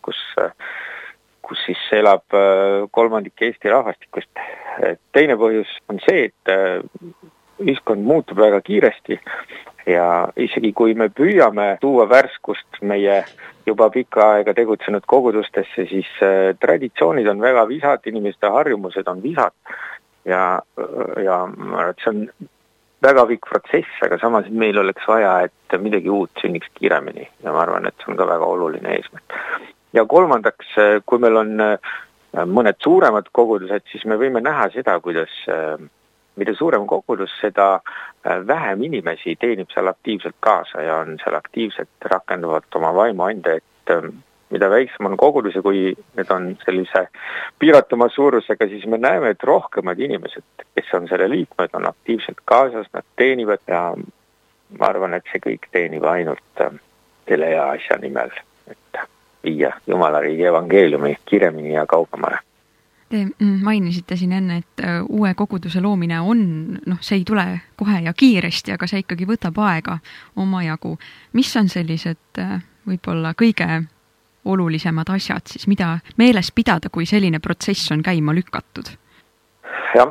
kus siis elab 1/3 Eesti rahvastikust. Teine põhjus on see, et ühiskond muutub väga kiiresti ja isegi kui me püüame tuua värskust meie juba pikka aega tegutsenud kogudustesse, siis traditsioonid on väga visad, inimeste harjumused on visad ja see on väga pikk protsess, aga samas meil oleks vaja, et midagi uut sünniks kiiremini ja ma arvan, et see on ka väga oluline eesmärk. Ja kolmandaks, kui meil on mõned suuremad kogudused, siis me võime näha seda, kuidas mida suurem kogudus, seda vähem inimesi teenib seal aktiivselt kaasa ja on seal aktiivselt rakenduvalt oma vaimu anda, et mida väiksem on kogudus ja kui need on sellise piiratuma suurusega, siis me näeme, et rohkemad inimesed, kes on selle liikmed, on aktiivselt kaasas, nad teenivad ja ma arvan, et see kõik teenib ainult selle hea asja nimel, et viia Jumala riigi evangeeliumi kiremini ja kaugemale. Te mainisite siin enne, et uue koguduse loomine on, see ei tule kohe ja kiiresti, aga see ikkagi võtab aega omajagu. Mis on sellised võib-olla kõige olulisemad asjad siis, mida meeles pidada, kui selline protsess on käima lükatud? Jah,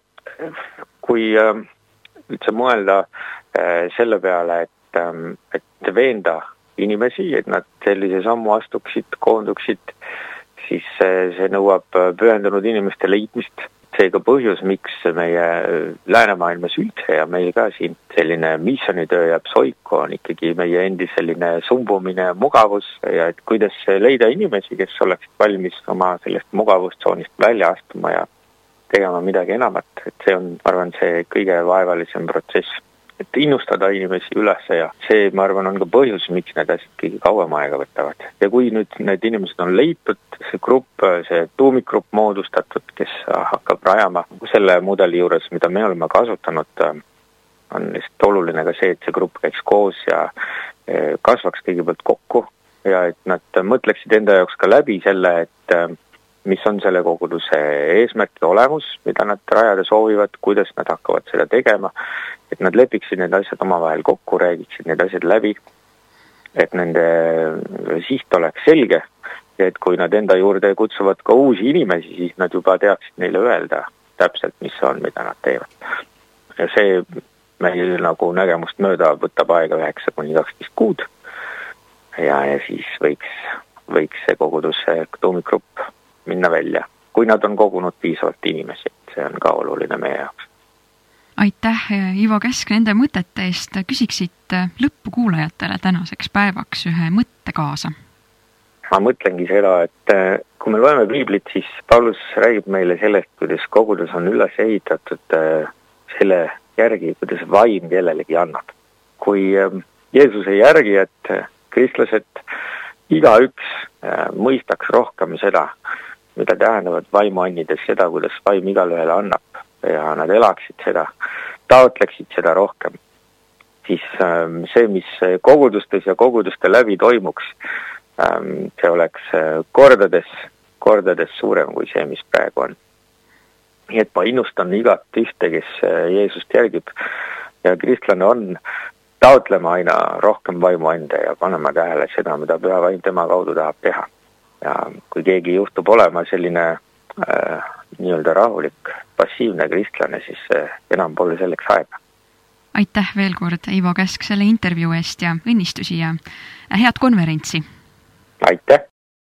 kui üldse mõelda selle peale, et veenda inimesi, et nad sellise sammu astuksid, koonduksid, siis see nõuab pühendunud inimeste leidmist. Seega põhjus, miks meie läänemaailmas üldse ja meil ka siin selline missioonitöö ja psoiko on ikkagi meie endi selline sumbumine, mugavus ja et kuidas leida inimesi, kes oleksid valmis oma sellest mugavustsoonist välja astuma ja tegema midagi enamat. Et see on, ma arvan, see kõige vaevalisem protsess. Et innustada inimesi üles ja see, ma arvan, on ka põhjus, miks need asjad kõige kauem aega võtavad. Ja kui nüüd need inimesed on leitud, see grupp, see tuumikgrupp moodustatud, kes hakkab rajama selle mudeli juures, mida me oleme kasutanud, on lihtsalt oluline ka see, et see grupp käiks koos ja kasvaks kõigepealt kokku ja et nad mõtleksid enda jaoks ka läbi selle, et mis on selle koguduse eesmärk ja olemus, mida nad rajada soovivad, kuidas nad hakkavad seda tegema, et nad lepiksid need asjad omavahel kokku, räägiksid need asjad läbi, et nende siht oleks selge ja et kui nad enda juurde kutsuvad ka uusi inimesi, siis nad juba teaksid neile öelda täpselt, mis on, mida nad teevad. Ja see meil nagu nägemust mööda võtab aega 9-12 kuud ja siis võiks see koguduse tuumikgrupp minna välja, kui nad on kogunud piisavalt inimesi. See on ka oluline meie jaoks. Aitäh, Ivo Käsk, nende mõtete eest. Küsiksid lõpukuulajatele tänaseks päevaks ühe mõtte kaasa? Ma mõtlengi seda, et kui me loeme Piiblit, siis Paulus räägib meile sellest, kuidas kogudus on üles ehitatud selle järgi, kuidas vaim kellelegi annab. Kui Jeesuse järgi, et kristlased igaüks mõistaks rohkem seda, mida tähendavad vaimuannides seda, kuidas vaim igalühele annab ja nad elaksid seda, taotleksid seda rohkem. Siis see, mis kogudustes ja koguduste läbi toimuks, see oleks kordades suurem kui see, mis praegu on. Nii et ma innustan igat ühte, kes Jeesust järgib ja kristlane on, taotlema aina rohkem vaimu anda ja panema tähele seda, mida püha vaim tema kaudu tahab teha. Ja kui keegi juhtub olema selline nii-öelda rahulik, passiivne kristlane, siis enam pole selleks aega. Aitäh veel kord, Ivo Käsk, selle intervjuu eest ja õnnistusi ja head konverentsi! Aitäh!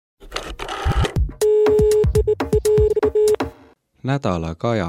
Nädala Kaja.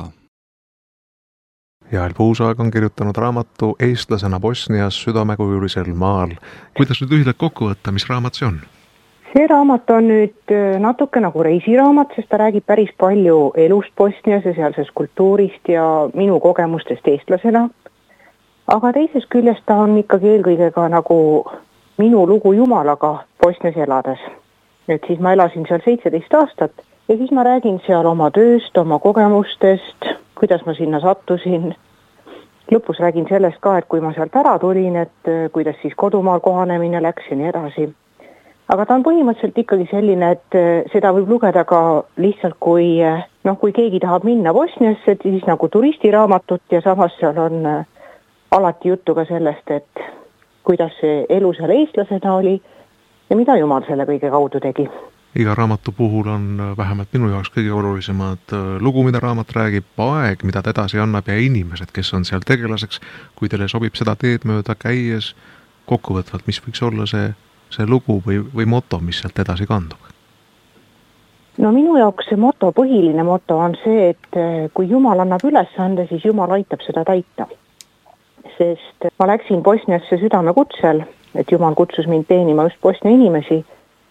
Jael Puusaag on kirjutanud raamatu Eestlasena Bosnias südamekujulisel maal. Kuidas nüüd lühidalt kokku võtta, mis raamat see on? See raamat on nüüd natuke nagu reisiraamat, sest ta räägib päris palju elust Bosnias ja sealsest kultuurist ja minu kogemustest eestlasena. Aga teisest küljest ta on ikkagi eelkõige ka nagu minu lugu Jumalaga Bosnias elades. Et siis ma elasin seal 17 aastat ja siis ma räägin seal oma tööst, oma kogemustest, kuidas ma sinna sattusin. Lõpus räägin sellest ka, et kui ma sealt ära tulin, et kuidas siis kodumaal kohanemine läks ja nii edasi. Aga ta on põhimõtteliselt ikkagi selline, et seda võib lugeda ka lihtsalt kui keegi tahab minna Bosniasse, siis nagu turistiraamatut ja samas seal on alati juttu ka sellest, et kuidas see elu seal eestlasena oli ja mida Jumal selle kõige kaudu tegi. Iga raamatu puhul on vähemalt minu jaoks kõige olulisemad lugu, mida raamat räägib, aeg, mida ta edasi annab ja inimesed, kes on seal tegelaseks, kui teile sobib seda teed mööda käies kokkuvõtvalt, mis võiks olla see lugu või moto, mis sealt edasi kandub? No minu jaoks see põhiline moto on see, et kui Jumal annab ülesande, siis Jumal aitab seda täita. Sest ma läksin Bosniasse südamekutsel, et Jumal kutsus mind teenima just Bosnia inimesi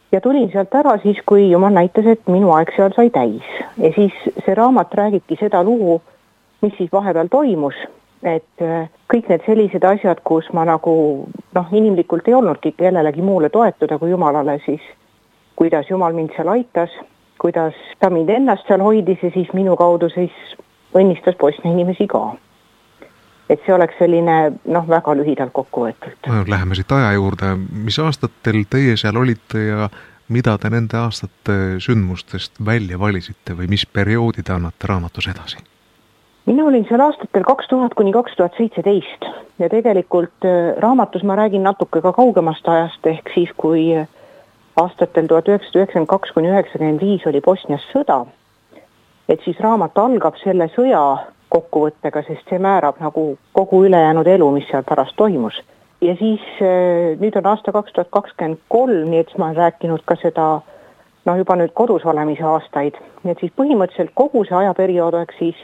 ja tulin sealt ära siis, kui jumal näitas, et minu aeg seal sai täis. Ja siis see raamat räägibki seda lugu, mis siis vahepeal toimus, et kõik need sellised asjad, kus ma nagu inimlikult ei olnudki kellelegi muule toetuda kui Jumalale, siis kuidas Jumal mind seal aitas, kuidas ta mind ennast seal hoidis ja siis minu kaudu siis õnnistas Bosnia inimesi ka. Et see oleks selline, väga lühidalt kokku võetult. Läheme siit aja juurde. Mis aastatel teie seal olite ja mida te nende aastate sündmustest välja valisite või mis perioodi te annate raamatus edasi? Mina olin seal aastatel 2000 kuni 2017 ja tegelikult raamatus ma räägin natuke ka kaugemast ajast, ehk siis kui aastatel 1992 kuni 1995 oli Bosnias sõda, et siis raamat algab selle sõja kokkuvõttega, sest see määrab nagu kogu ülejäänud elu, mis seal pärast toimus. Ja siis nüüd on aasta 2023, nii et ma olen rääkinud ka seda juba nüüd kodus olemise aastaid. Nii et siis põhimõtteliselt kogu see ajaperiood oleks siis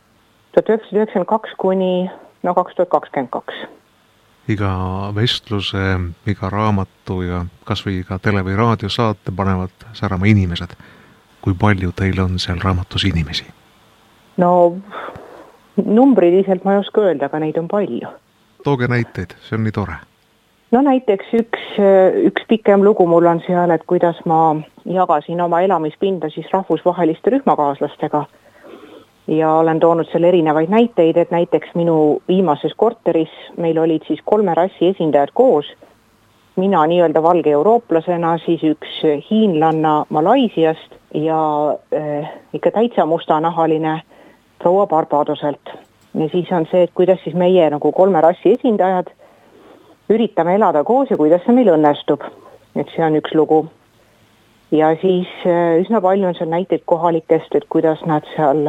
1992 kuni 2022. Iga vestluse, iga raamatu ja kas või iga tele- või raadiosaate panevad särama inimesed. Kui palju teil on seal raamatus inimesi? No numbriliselt ma ei oska öelda, aga neid on palju. Tooge näiteid, see on nii tore. No näiteks üks pikem lugu mul on seal, et kuidas ma jagasin oma elamispinda siis rahvusvaheliste rühmakaaslastega ja olen toonud selle erinevaid näiteid, et näiteks minu viimases korteris meil olid siis 3 rassi esindajad koos, mina nii-öelda valge eurooplasena, siis üks hiinlanna Malaisiast ja ikka täitsa mustanahaline proua Barbadoselt. Ja siis on see, et kuidas siis meie nagu 3 rassi esindajad üritame elada koos ja kuidas see meil õnnestub. Et see on üks lugu. Ja siis üsna palju on seal näiteid kohalikest, et kuidas nad seal,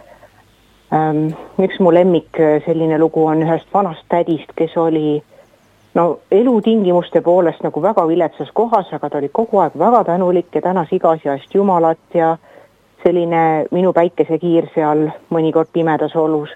üks mu lemmik selline lugu on ühest vanast tädist, kes oli elutingimuste poolest nagu väga viletsas kohas, aga ta oli kogu aeg väga tänulik ja tänas iga asjast Jumalat ja selline minu päikesekiir seal mõnikord pimedas olus.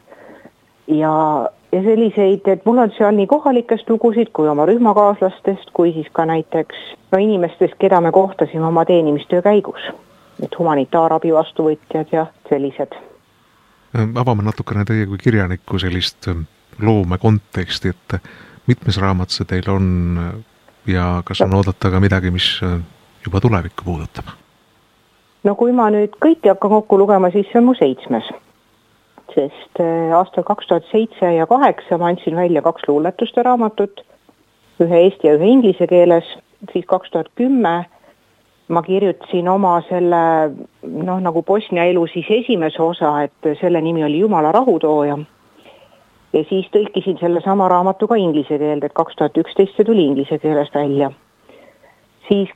Ja selliseid, et mul on seal nii kohalikest lugusid kui oma rühmakaaslastest, kui siis ka näiteks inimestest, keda me kohtasime oma teenimistöö käigus. Et humanitaarabi vastuvõtjad ja sellised. Avame natukene teie kui kirjaniku sellist loome konteksti, et mitmes raamat see teil on ja kas on oodata ka midagi, mis juba tulevikku puudutab? No kui ma nüüd kõiki hakkan kokku lugema, siis see on mu 7. Sest aastal 2007 ja 2008 ma andsin välja 2 luuletuste raamatut, ühe eesti ja ühe inglise keeles, siis 2010 ma kirjutasin oma selle, nagu Bosnia elu siis esimese osa, et selle nimi oli Jumala rahutooja. Ja siis tõlkisin selle sama raamatu ka inglise keelde, et 2011 see tuli inglise keelest välja. Siis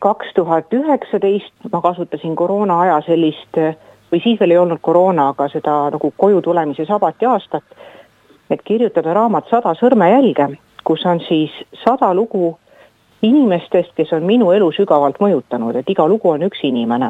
2019 ma kasutasin koroona aja sellist, või siis veel ei olnud koroona, aga seda nagu koju tulemise sabati aastat, et kirjutada raamat 100 sõrmejälge, kus on siis 100 lugu inimestest, kes on minu elu sügavalt mõjutanud, et iga lugu on üks inimene.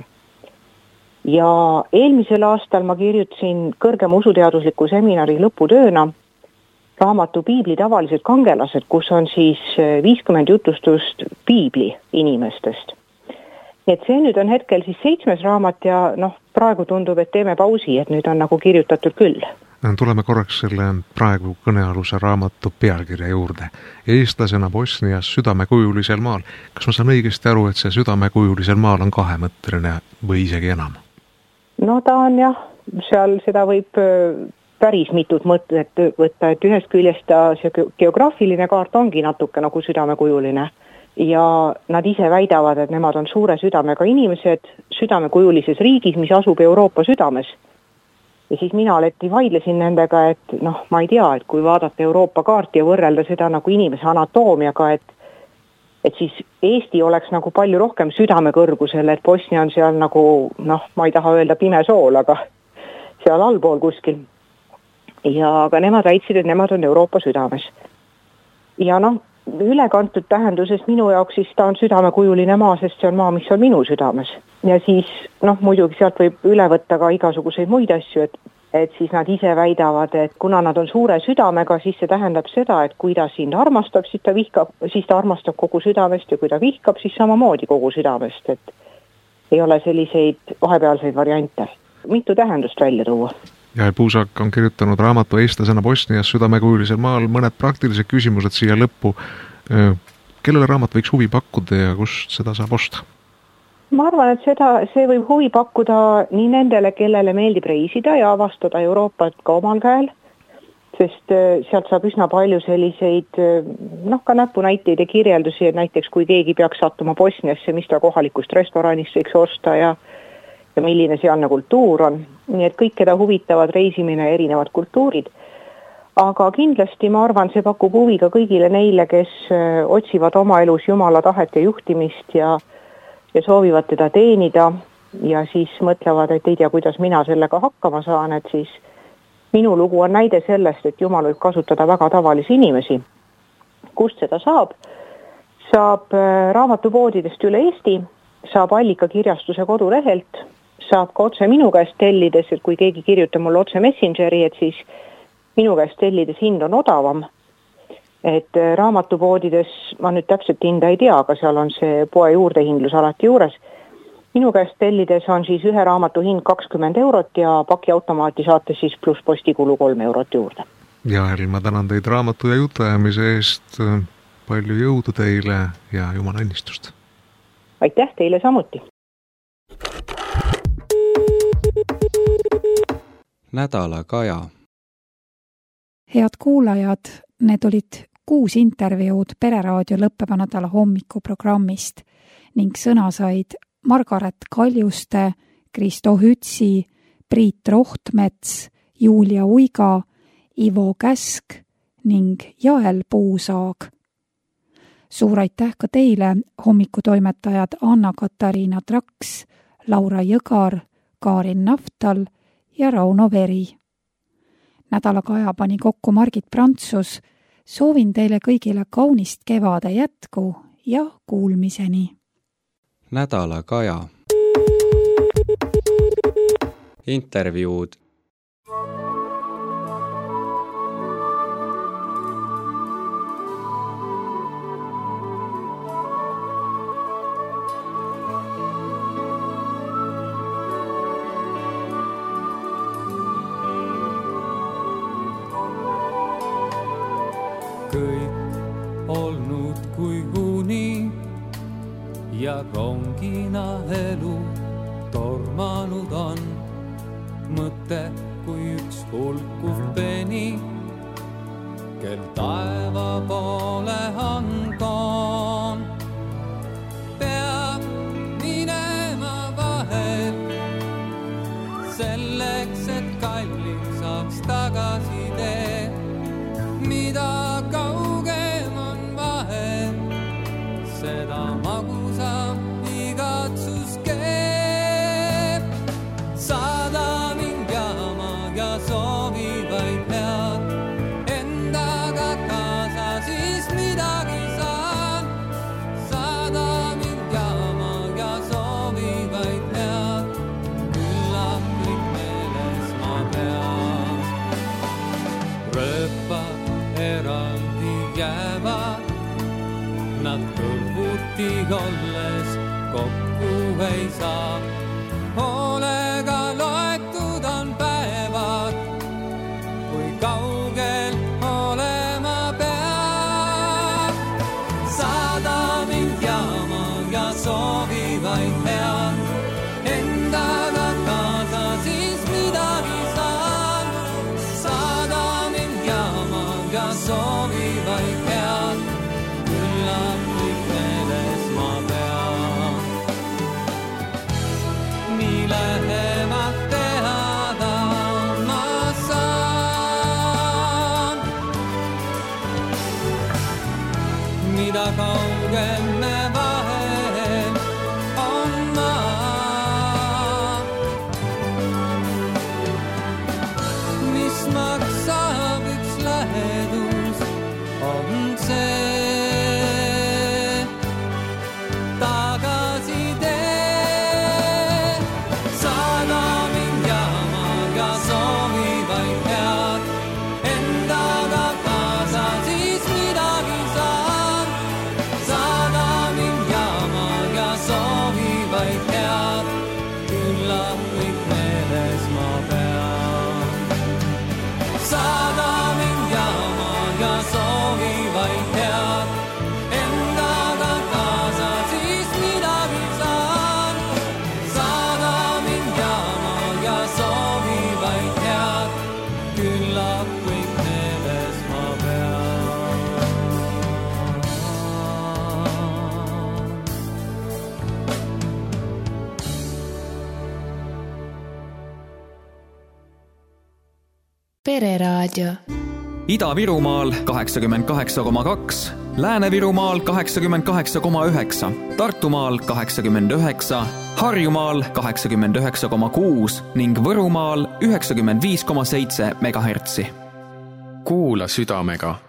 Ja eelmisel aastal ma kirjutasin kõrgema usuteadusliku seminari lõputööna raamatu Piibli tavalised kangelased, kus on siis 50 jutustust Piibli inimestest. Et see nüüd on hetkel siis 7. raamat ja praegu tundub, et teeme pausi, et nüüd on nagu kirjutatud küll. Tuleme korraks selle praegu kõnealuse raamatu pealkirja juurde. Eestlasena Bosnias südamekujulisel maal. Kas ma saan õigesti aru, et see südamekujulisel maal on 2-mõtteline või isegi enam? No ta on jah, seal seda võib päris mitut mõtet võtta, et ühest küljest see geograafiline kaart ongi natuke nagu südamekujuline. Ja nad ise väidavad, et nemad on suure südamega inimesed südamekujulises riigis, mis asub Euroopa südames. Ja siis mina alati vaidlesin nendega, et ma ei tea, et kui vaadata Euroopa kaarti ja võrrelda seda nagu inimese anatoomiaga, et siis Eesti oleks nagu palju rohkem südamekõrgusel, et Bosnia on seal nagu, ma ei taha öelda pime sool, aga seal allpool kuskil. Ja aga nemad väitsid, et nemad on Euroopa südames. Ja ülekantud tähenduses minu jaoks siis ta on südamekujuline maa, sest see on maa, mis on minu südames. Ja siis muidugi sealt võib üle võtta ka igasuguseid muid asju, et siis nad ise väidavad, et kuna nad on suure südamega, siis see tähendab seda, et kui ta sind armastab, siis ta armastab kogu südamest ja kui ta vihkab, siis samamoodi kogu südamest, et ei ole selliseid vahepealseid variante. Mitu tähendust välja tuua. Jael Puusak on kirjutanud raamatu Eestlasena Bosnias südamekujulisel maal mõned praktilised küsimused siia lõppu. Kellele raamat võiks huvi pakkuda ja kust seda saab osta? Ma arvan, et see võib huvi pakkuda nii nendele, kellele meeldib reisida ja avastada Euroopat ka omal käel, sest sealt saab üsna palju selliseid ka näpunäiteid ja kirjeldusi, et näiteks kui keegi peaks sattuma Bosniasse, mis ta kohalikust restoranist võiks osta ja milline sealne kultuur on. Nii et kõik, keda huvitavad reisimine ja erinevad kultuurid. Aga kindlasti ma arvan, see pakub huvi ka kõigile neile, kes otsivad oma elus Jumala tahet ja juhtimist ja soovivad teda teenida ja siis mõtlevad, et ei tea, kuidas mina sellega hakkama saan, et siis minu lugu on näide sellest, et Jumal võib kasutada väga tavalisi inimesi. Kust seda saab? Saab raamatupoodidest üle Eesti, saab Allikakirjastuse kodulehelt, saab ka otse minu käest tellides, et kui keegi kirjutab mulle otse Messengeri, et siis minu käest tellides hind on odavam. Et raamatupoodides, ma nüüd täpselt hinda ei tea, aga seal on see poe juurdehindlus alati juures. Minu käest tellides on siis ühe raamatu hind 20 € ja pakiautomaati saate siis pluss postikulu 3 € juurde. Jael, ma tänan teid raamatu ja jutuajamise eest. Palju jõudu teile ja Jumala õnnistust. Aitäh teile samuti. Nädala Kaja. Head kuulajad, need olid 6 intervjuud Pereraadio lõppeva nädala hommikuprogrammist ning sõna said Margaret Kaljuste, Kristo Hütsi, Priit Rohtmets, Julia Uiga, Ivo Käsk ning Jael Puusaag. Suur aitäh ka teile, hommikutoimetajad Anna-Katariina Traks, Laura Jõgar, Kaarin Naftal ja Rauno Veri. Nädala Kaja pani kokku Margit Prantsus. Soovin teile kõigile kaunist kevade jätku ja kuulmiseni. Nädala Kaja. Intervjuud. Kõik olnud kui uni ja rongina elu tormanud on. Mõte kui üks hulkuv peni, kel taeva poole hangon. Peab minema vahel, selleks, et kallim saaks tagasi tee. Mida kaugem on vahel, seda magusam igatsus keeb. Saada mind jaama ja soovi vaid head, endaga kaasa siis midagi saan. Saada mind jaama ja soovi vaid head, küllap kõik meeles ma pean. Pereraadio. Ida-Virumaal 88,2, Lääne-Virumaal 88,9, Tartumaal 89, Harjumaal 89,6 ning Võrumaal 95,7 megahertsi. Kuula südamega.